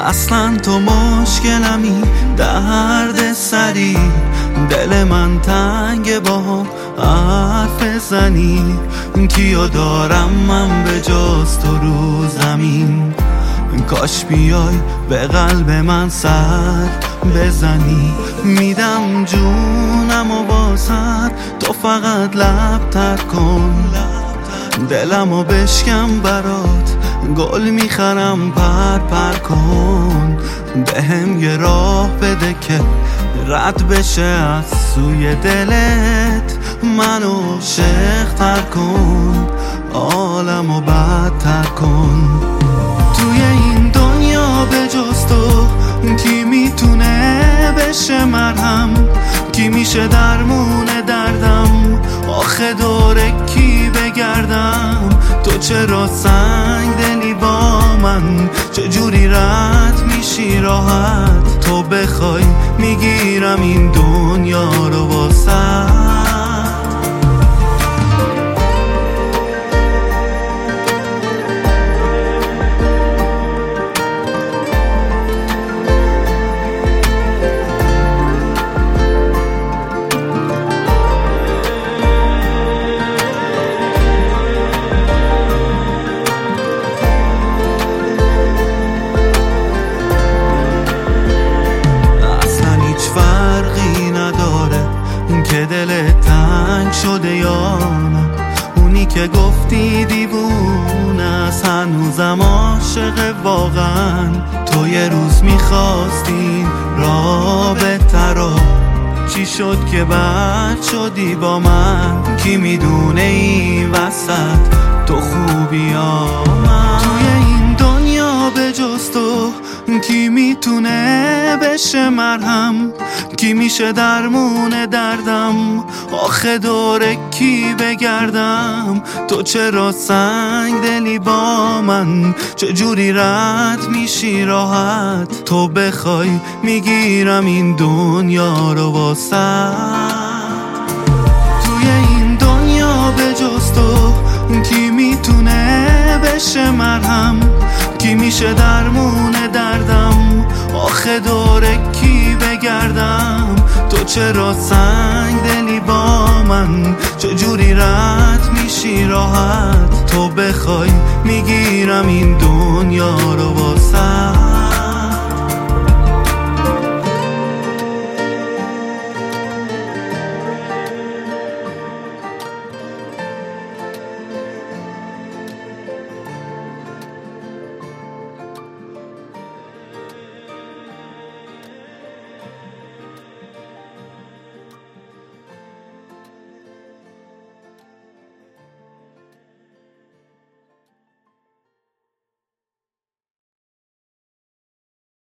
اصلا تو مشکلمی، درد سری، دل من تنگ با حرف زنی. کیو دارم من به جز تو رو زمین؟ کاش بیای به قلب من سر بزنی. میدم جونم و واسد تو فقط لب تر کن، دلمو بشکم برات، گل میخرم پر کن. بهم یه راه بده که رد بشه از سوی دلت، منو عاشق تر کن، عالمو بدتر کن. توی این دنیا به جز تو کی میتونه بشه مرهم؟ کی میشه درمون دردم؟ آخه دور کی بگردم؟ تو چرا سنگ دلی با من؟ چجوری رد میشی راحت؟ تو بخوای میگیرم این دنیا رو واسه. که دل تنگ شده یا نه؟ اونی که گفتی دیوونه است هنوزم عاشق واقعا. تو یه روز میخواستی رابطه رو، چی شد که بعد شدی با من؟ کی میدونه این وسط تو خوبی یا من؟ توی این دنیا به جز تو کی میتونه بشه مرهم؟ کی میشه درمون دردم؟ آخه دور کی بگردم؟ تو چرا سنگ دلی با من؟ چجوری رد میشی راحت؟ تو بخوای میگیرم این دنیا رو واسه. توی این دنیا به جز تو کی میتونه بشه مرهم؟ کی میشه درمون دردم؟ آخه دور کی بگردم؟ تو چرا سنگ دلی با من؟ چجوری رد میشی راحت؟ تو بخوای میگیرم این دنیا رو.